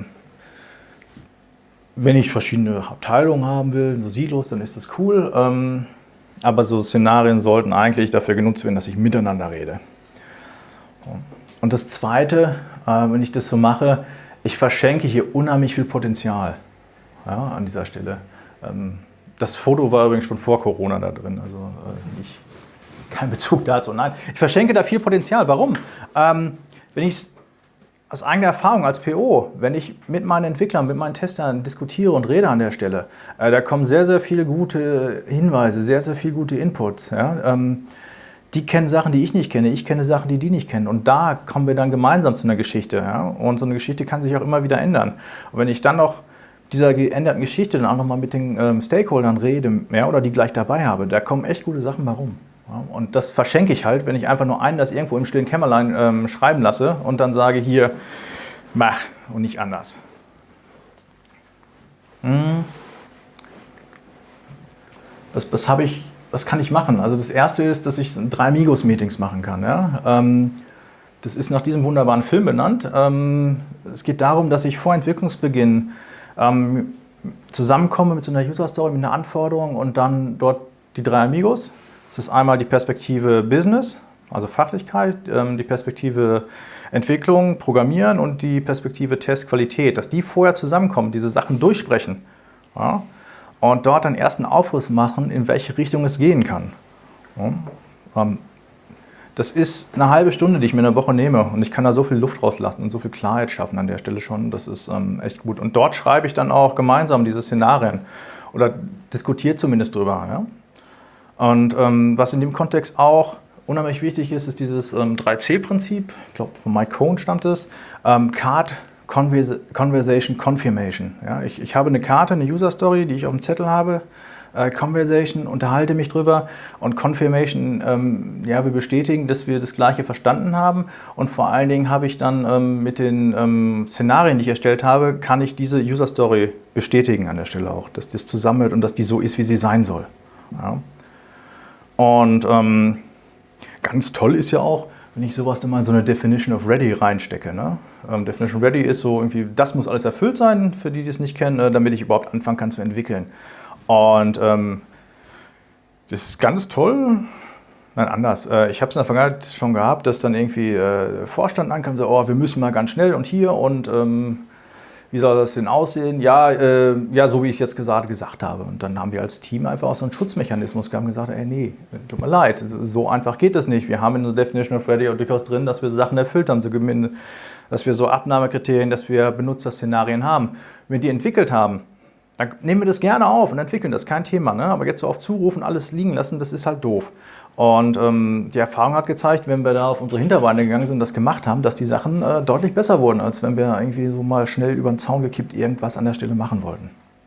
wenn ich verschiedene Abteilungen haben will, so Silos, dann ist das cool. Aber so Szenarien sollten eigentlich dafür genutzt werden, dass ich miteinander rede. Und das Zweite, wenn ich das so mache, ich verschenke hier unheimlich viel Potenzial, ja, an dieser Stelle. Das Foto war übrigens schon vor Corona da drin, also kein Bezug dazu. Nein, ich verschenke da viel Potenzial. Warum? Wenn ich aus eigener Erfahrung als PO, wenn ich mit meinen Entwicklern, mit meinen Testern diskutiere und rede an der Stelle, da kommen sehr, sehr viele gute Hinweise, sehr, sehr viele gute Inputs. Ja? Die kennen Sachen, die ich nicht kenne, ich kenne Sachen, die nicht kennen. Und da kommen wir dann gemeinsam zu einer Geschichte. Ja? Und so eine Geschichte kann sich auch immer wieder ändern. Und wenn ich dann noch dieser geänderten Geschichte dann auch nochmal mit den Stakeholdern rede, ja, oder die gleich dabei habe, da kommen echt gute Sachen bei rum. Ja, und das verschenke ich halt, wenn ich einfach nur einen das irgendwo im stillen Kämmerlein schreiben lasse und dann sage, hier, mach und nicht anders. Was kann ich machen? Also das Erste ist, dass ich 3 Migos-Meetings machen kann. Ja? Das ist nach diesem wunderbaren Film benannt. Es geht darum, dass ich vor Entwicklungsbeginn zusammenkomme mit so einer User-Story, mit einer Anforderung und dann dort die 3 Amigos. Das ist einmal die Perspektive Business, also Fachlichkeit, die Perspektive Entwicklung, Programmieren und die Perspektive Testqualität, dass die vorher zusammenkommen, diese Sachen durchsprechen, ja, und dort einen ersten Aufriss machen, in welche Richtung es gehen kann. Ja, das ist eine halbe Stunde, die ich mir in der Woche nehme und ich kann da so viel Luft rauslassen und so viel Klarheit schaffen an der Stelle schon, das ist echt gut. Und dort schreibe ich dann auch gemeinsam diese Szenarien oder diskutiere zumindest drüber. Ja? Und was in dem Kontext auch unheimlich wichtig ist, ist dieses 3C-Prinzip, ich glaube von Mike Cohn stammt es, Card, Conversation, Confirmation. Ja? Ich habe eine Karte, eine User-Story, die ich auf dem Zettel habe, Conversation, unterhalte mich drüber und Confirmation, ja, wir bestätigen, dass wir das Gleiche verstanden haben und vor allen Dingen habe ich dann mit den Szenarien, die ich erstellt habe, kann ich diese User-Story bestätigen an der Stelle auch, dass das zusammenhält und dass die so ist, wie sie sein soll. Ja? Und ganz toll ist ja auch, wenn ich sowas dann mal in so eine Definition of Ready reinstecke. Ne? Definition of Ready ist so irgendwie, das muss alles erfüllt sein, für die es nicht kennen, damit ich überhaupt anfangen kann zu entwickeln. Und das ist ganz toll. Nein, anders. Ich habe es in der Vergangenheit schon gehabt, dass dann irgendwie der Vorstand ankam und so, oh, wir müssen mal ganz schnell und hier und wie soll das denn aussehen? Ja, ja, so wie ich es jetzt gesagt habe. Und dann haben wir als Team einfach auch so einen Schutzmechanismus gehabt und gesagt, ey, nee, tut mir leid, so einfach geht das nicht. Wir haben in der Definition of Ready auch durchaus drin, dass wir Sachen erfüllt haben, dass wir so Abnahmekriterien, dass wir Benutzerszenarien haben. Wenn wir die entwickelt haben, dann nehmen wir das gerne auf und entwickeln das, kein Thema. Ne? Aber jetzt so auf Zurufen, alles liegen lassen, das ist halt doof. Und die Erfahrung hat gezeigt, wenn wir da auf unsere Hinterbeine gegangen sind und das gemacht haben, dass die Sachen deutlich besser wurden, als wenn wir irgendwie so mal schnell über den Zaun gekippt irgendwas an der Stelle machen wollten.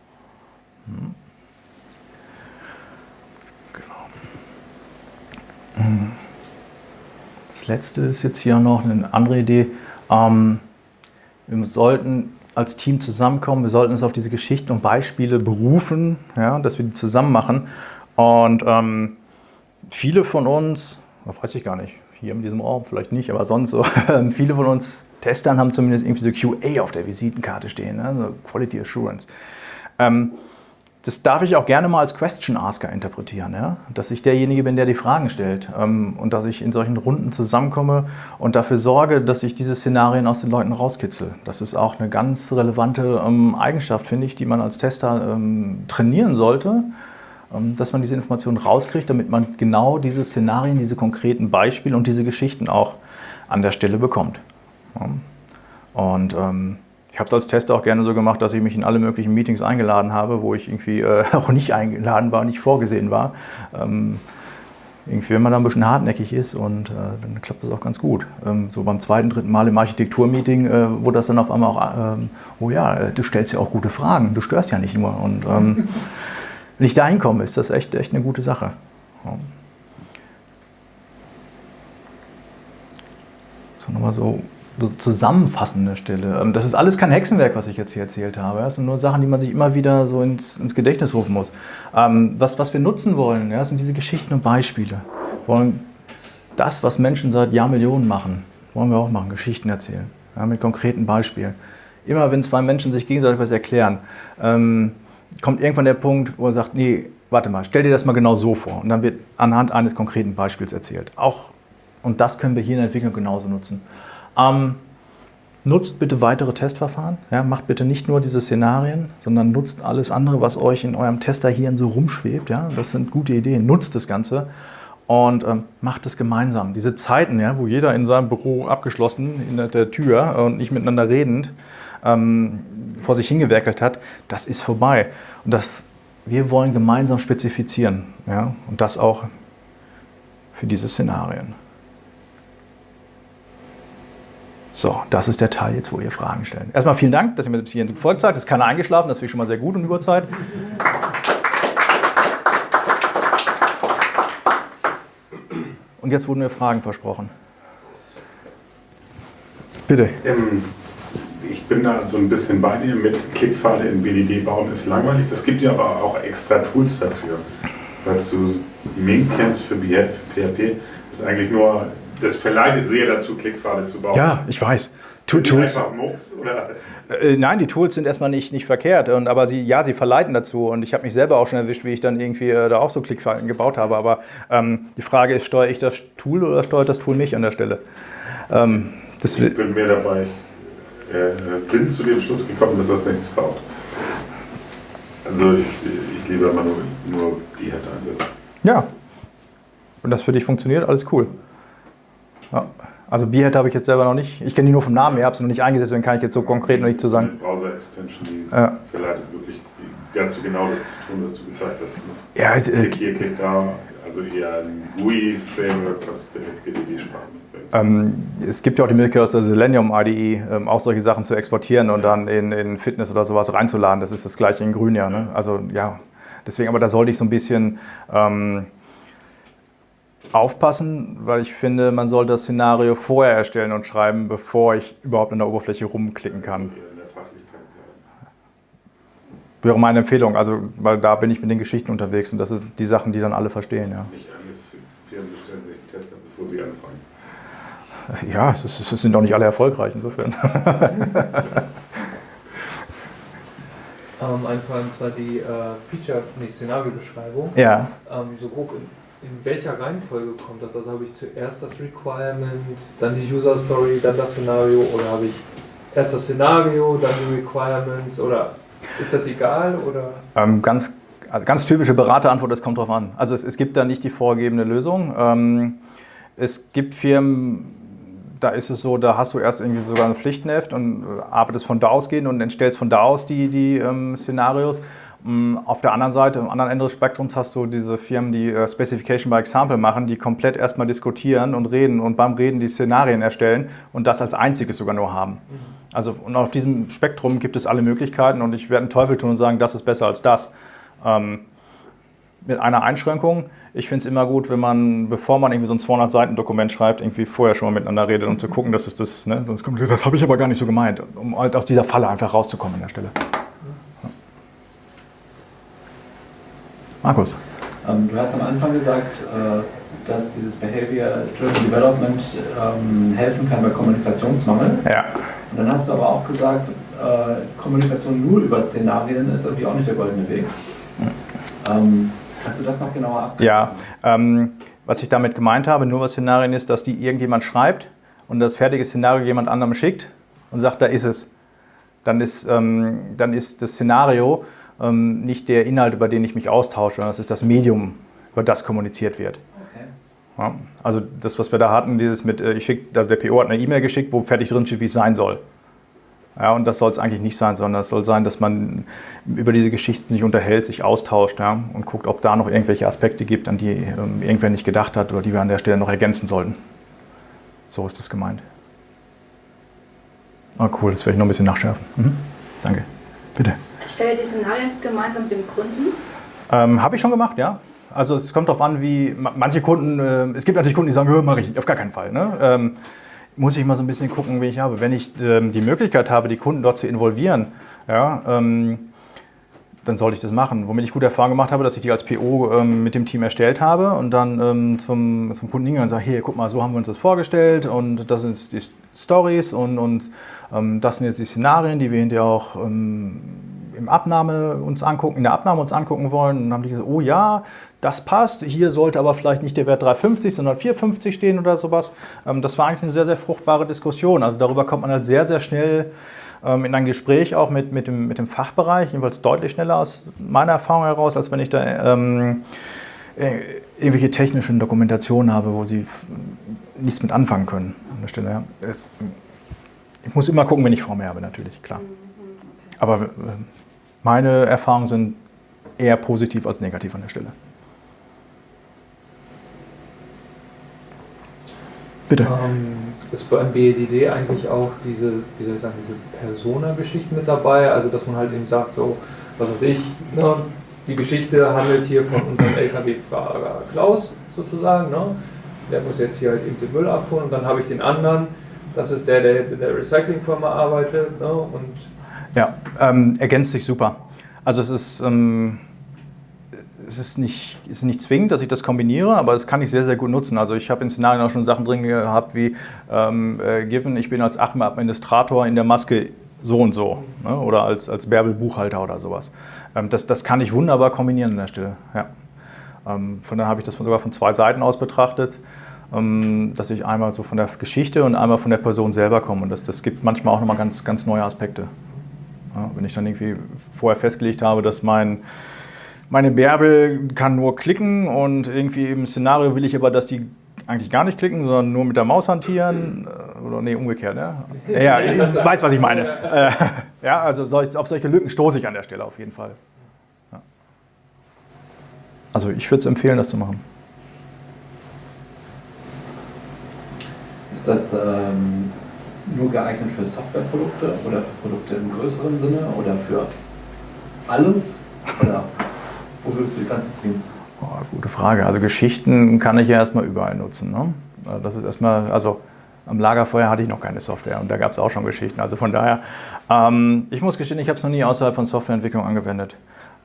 Genau. Das letzte ist jetzt hier noch eine andere Idee. Wir sollten als Team zusammenkommen, wir sollten uns auf diese Geschichten und Beispiele berufen, ja, dass wir die zusammen machen. Und viele von uns, weiß ich gar nicht, hier in diesem Raum vielleicht nicht, aber sonst so, viele von uns Testern haben zumindest irgendwie so QA auf der Visitenkarte stehen, ne? So Quality Assurance. Das darf ich auch gerne mal als Question Asker interpretieren, ja? Dass ich derjenige bin, der die Fragen stellt und dass ich in solchen Runden zusammenkomme und dafür sorge, dass ich diese Szenarien aus den Leuten rauskitzel. Das ist auch eine ganz relevante Eigenschaft, finde ich, die man als Tester trainieren sollte, dass man diese Informationen rauskriegt, damit man genau diese Szenarien, diese konkreten Beispiele und diese Geschichten auch an der Stelle bekommt. Ja. Und ich habe es als Tester auch gerne so gemacht, dass ich mich in alle möglichen Meetings eingeladen habe, wo ich irgendwie auch nicht eingeladen war, nicht vorgesehen war. Irgendwie, wenn man da ein bisschen hartnäckig ist und dann klappt das auch ganz gut. So beim 2., 3. Mal im Architekturmeeting, wo das dann auf einmal auch, oh ja, du stellst ja auch gute Fragen, du störst ja nicht nur. Und wenn ich da hinkomme, ist das echt eine gute Sache. Ja. So, nochmal so zusammenfassende Stelle. Das ist alles kein Hexenwerk, was ich jetzt hier erzählt habe. Das sind nur Sachen, die man sich immer wieder so ins Gedächtnis rufen muss. Was wir nutzen wollen, ja, sind diese Geschichten und Beispiele. Wir wollen das, was Menschen seit Jahrmillionen machen, wollen wir auch machen, Geschichten erzählen, ja, mit konkreten Beispielen. Immer wenn 2 Menschen sich gegenseitig was erklären, kommt irgendwann der Punkt, wo er sagt, nee, warte mal, stell dir das mal genau so vor. Und dann wird anhand eines konkreten Beispiels erzählt. Und das können wir hier in der Entwicklung genauso nutzen. Nutzt bitte weitere Testverfahren. Ja, macht bitte nicht nur diese Szenarien, sondern nutzt alles andere, was euch in eurem Testerhirn so rumschwebt. Ja? Das sind gute Ideen. Nutzt das Ganze und macht es gemeinsam. Diese Zeiten, ja, wo jeder in seinem Büro abgeschlossen in der Tür und nicht miteinander redend vor sich hingewerkelt hat, das ist vorbei. Und wir wollen gemeinsam spezifizieren, ja? Und das auch für diese Szenarien. So, das ist der Teil jetzt, wo ihr Fragen stellen. Erstmal vielen Dank, dass ihr mir bis hierhin gefolgt seid. Es ist keiner eingeschlafen, das finde ich schon mal sehr gut um die Uhrzeit. Und jetzt wurden mir Fragen versprochen. Bitte. Ich bin da so ein bisschen bei dir mit Klickpfade in BDD bauen ist langweilig. Es gibt ja aber auch extra Tools dafür. Falls du Ming kennst für PHP, ist eigentlich nur, das verleitet sehr dazu, Klickpfade zu bauen. Ja, ich weiß. Tools. Einfach Murks, oder? Nein, die Tools sind erstmal nicht verkehrt, aber sie verleiten dazu. Und ich habe mich selber auch schon erwischt, wie ich dann irgendwie da auch so Klickfallen gebaut habe. Aber die Frage ist, steuere ich das Tool oder steuert das Tool mich an der Stelle? Ich bin mir dabei. Ich bin zu dem Schluss gekommen, dass das nichts taugt. Also ich liebe immer nur Behat einsetzen. Ja. Und das für dich funktioniert, alles cool. Ja. Also Behat habe ich jetzt selber noch nicht. Ich kenne die nur vom Namen, ich habe es noch nicht eingesetzt, dann kann ich jetzt so konkret noch nicht zu sagen. Eine Browser-Extension, die verleitet wirklich ganz so genau das zu tun, was du gezeigt hast. Ja, Klick hier, klick da. Also eher ein GUI-Framework, was direkt GDD-Sprache mitbringt. Es gibt ja auch die Möglichkeit, aus der Selenium IDE auch solche Sachen zu exportieren und dann in Fitness oder sowas reinzuladen. Das ist das gleiche in Grün, ja. Ne? Also ja, deswegen, aber da sollte ich so ein bisschen aufpassen, weil ich finde, man sollte das Szenario vorher erstellen und schreiben, bevor ich überhaupt in der Oberfläche rumklicken kann. Also eher in der Fachlichkeit bleiben. Wäre meine Empfehlung, also weil da bin ich mit den Geschichten unterwegs und das sind die Sachen, die dann alle verstehen. Ja. Nicht alle Firmen bestellen sich Tester, bevor sie anfangen. Ja, es sind auch nicht alle erfolgreich insofern. Einfach und zwar die Szenariobeschreibung. Ja. So grob in welcher Reihenfolge kommt das? Also habe ich zuerst das Requirement, dann die User Story, dann das Szenario oder habe ich erst das Szenario, dann die Requirements oder ist das egal? Oder? Ganz typische Beraterantwort, es kommt drauf an. Also es gibt da nicht die vorgegebene Lösung. Es gibt Firmen, da ist es so, da hast du erst irgendwie sogar ein Pflichtenheft und arbeitest von da ausgehend und entstellst von da aus die Szenarios. Auf der anderen Seite, am anderen Ende des Spektrums hast du diese Firmen, die Specification by Example machen, die komplett erstmal diskutieren und reden und beim Reden die Szenarien erstellen und das als einziges sogar nur haben. Also und auf diesem Spektrum gibt es alle Möglichkeiten und ich werde einen Teufel tun und sagen, das ist besser als das. Mit einer Einschränkung, ich finde es immer gut, wenn man, bevor man irgendwie so ein 200-Seiten-Dokument schreibt, irgendwie vorher schon mal miteinander redet und zu gucken, dass es das, ne, sonst kommt, das habe ich aber gar nicht so gemeint, um halt aus dieser Falle einfach rauszukommen an der Stelle. Markus. Du hast am Anfang gesagt, dass dieses Behavior-Driven Development helfen kann bei Kommunikationsmangel. Ja. Und dann hast du aber auch gesagt, Kommunikation nur über Szenarien ist irgendwie auch nicht der goldene Weg. Kannst du das noch genauer abgrenzen? Ja, was ich damit gemeint habe, nur über Szenarien ist, dass die irgendjemand schreibt und das fertige Szenario jemand anderem schickt und sagt, da ist es. Dann ist das Szenario nicht der Inhalt, über den ich mich austausche, sondern das ist das Medium, über das kommuniziert wird. Okay. Ja, also das, was wir da hatten, dieses mit, also der PO hat eine E-Mail geschickt, wo fertig drin steht, wie es sein soll. Ja, und das soll es eigentlich nicht sein, sondern es soll sein, dass man über diese Geschichten sich unterhält, sich austauscht, ja, und guckt, ob da noch irgendwelche Aspekte gibt, an die irgendwer nicht gedacht hat oder die wir an der Stelle noch ergänzen sollten. So ist das gemeint. Ah, cool, das werde ich noch ein bisschen nachschärfen. Danke. Bitte. Erstelle die Szenarien gemeinsam mit dem Kunden? Habe ich schon gemacht, ja. Also es kommt darauf an, wie manche Kunden, es gibt natürlich Kunden, die sagen, mache ich auf gar keinen Fall. Ne? Muss ich mal so ein bisschen gucken, wie ich habe. Wenn ich die Möglichkeit habe, die Kunden dort zu involvieren, ja, dann sollte ich das machen. Womit ich gute Erfahrungen gemacht habe, dass ich die als PO mit dem Team erstellt habe und dann zum Kunden hingehe und sage, hier, guck mal, so haben wir uns das vorgestellt und das sind die Stories und das sind jetzt die Szenarien, die wir hinterher auch in der Abnahme uns angucken wollen. Und dann haben die gesagt, oh ja, das passt, hier sollte aber vielleicht nicht der Wert 3,50, sondern 4,50 stehen oder sowas. Das war eigentlich eine sehr, sehr fruchtbare Diskussion. Also darüber kommt man halt sehr, sehr schnell in ein Gespräch auch mit dem Fachbereich, jedenfalls deutlich schneller aus meiner Erfahrung heraus, als wenn ich da irgendwelche technischen Dokumentationen habe, wo sie nichts mit anfangen können an der Stelle. Ja. Ich muss immer gucken, wenn ich vor mir habe, natürlich, klar. Aber meine Erfahrungen sind eher positiv als negativ an der Stelle. Bitte. Ist beim BEDD eigentlich auch diese Persona-Geschichten mit dabei? Also dass man halt eben sagt, so, was weiß ich, ne, die Geschichte handelt hier von unserem LKW-Fahrer Klaus sozusagen. Ne? Der muss jetzt hier halt eben den Müll abholen und dann habe ich den anderen, das ist der jetzt in der Recyclingfirma arbeitet. Ne? Und ja, ergänzt sich super. Also es ist es ist nicht zwingend, dass ich das kombiniere, aber das kann ich sehr, sehr gut nutzen. Also ich habe in Szenarien auch schon Sachen drin gehabt wie, given, ich bin als Administrator in der Maske so und so, ne? Oder als Bärbel Buchhalter oder sowas. Das kann ich wunderbar kombinieren an der Stelle. Ja. Von daher habe ich das sogar von 2 Seiten aus betrachtet, dass ich einmal so von der Geschichte und einmal von der Person selber komme. Und das gibt manchmal auch nochmal ganz, ganz neue Aspekte. Ja, wenn ich dann irgendwie vorher festgelegt habe, dass meine Bärbel kann nur klicken und irgendwie im Szenario will ich aber, dass die eigentlich gar nicht klicken, sondern nur mit der Maus hantieren. Oder nee, umgekehrt, ne? Ja, ich weiß, was ich meine. Ja, also auf solche Lücken stoße ich an der Stelle auf jeden Fall. Ja. Also ich würde es empfehlen, das zu machen. Ist das nur geeignet für Softwareprodukte oder für Produkte im größeren Sinne oder für alles? Oder wo würdest du die Grenze ziehen? Oh, gute Frage. Also Geschichten kann ich ja erstmal überall nutzen. Ne? Das ist erstmal, also am Lagerfeuer hatte ich noch keine Software und da gab es auch schon Geschichten. Also von daher, ich muss gestehen, ich habe es noch nie außerhalb von Softwareentwicklung angewendet.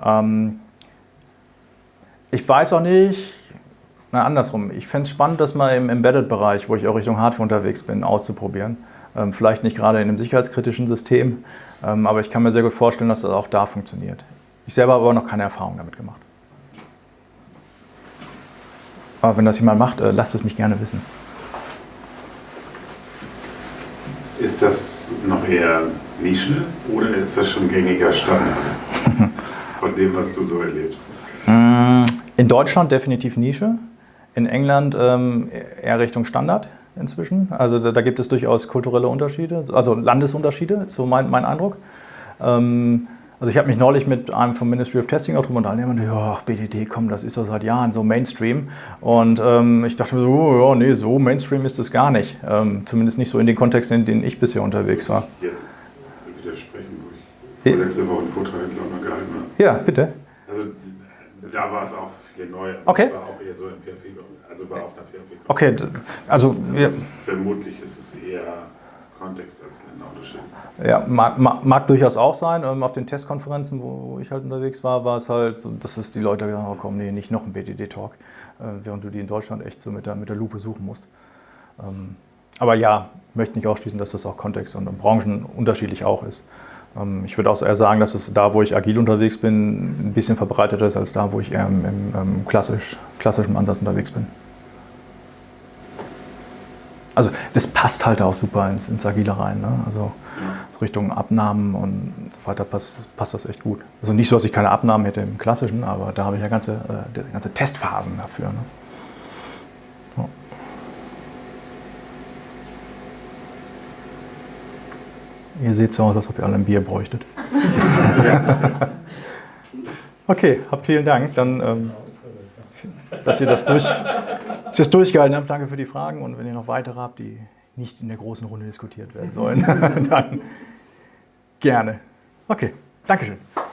Ich weiß auch nicht, andersrum. Ich fände es spannend, das mal im Embedded-Bereich, wo ich auch Richtung Hardware unterwegs bin, auszuprobieren. Vielleicht nicht gerade in einem sicherheitskritischen System, aber ich kann mir sehr gut vorstellen, dass das auch da funktioniert. Ich selber habe aber noch keine Erfahrung damit gemacht. Aber wenn das jemand macht, lasst es mich gerne wissen. Ist das noch eher Nische oder ist das schon gängiger Standard von dem, was du so erlebst? In Deutschland definitiv Nische, in England eher Richtung Standard inzwischen. Also da gibt es durchaus kulturelle Unterschiede, also Landesunterschiede, ist so mein Eindruck. Also ich habe mich neulich mit einem vom Ministry of Testing auch drüber unterhalten, und ja, BDD, komm, das ist doch seit Jahren so Mainstream. Und ich dachte mir so, oh, ja, nee, so Mainstream ist das gar nicht. Zumindest nicht so in den Kontexten, in denen ich bisher unterwegs war. Jetzt widersprechen, wo ich letzte Woche einen Vortrag in London gehalten habe. Ja, bitte. Also da war es auch für viele neu. Okay. Es war auch eher so im PHP, also war auf einer PHP. Okay, also ja. Vermutlich ist es eher Kontext als Länderunterschied. Ja, mag durchaus auch sein. Auf den Testkonferenzen, wo ich halt unterwegs war, war es halt so, dass es die Leute gesagt haben, komm, nee, nicht noch ein BDD-Talk, während du die in Deutschland echt so mit der Lupe suchen musst. Aber ja, möchte nicht ausschließen, dass das auch Kontext und Branchen unterschiedlich auch ist. Ich würde auch eher sagen, dass es da, wo ich agil unterwegs bin, ein bisschen verbreiteter ist als da, wo ich eher im klassischen Ansatz unterwegs bin. Also das passt halt auch super ins Agile rein. Ne? Also Richtung Abnahmen und so weiter passt das echt gut. Also nicht so, dass ich keine Abnahmen hätte im Klassischen, aber da habe ich ja ganze Testphasen dafür. Ne? So. Ihr seht so aus, als ob ihr alle ein Bier bräuchtet. Okay, habt vielen Dank. Dann, dass ihr das durchgehalten habt. Danke für die Fragen. Und wenn ihr noch weitere habt, die nicht in der großen Runde diskutiert werden sollen, dann gerne. Okay, Dankeschön.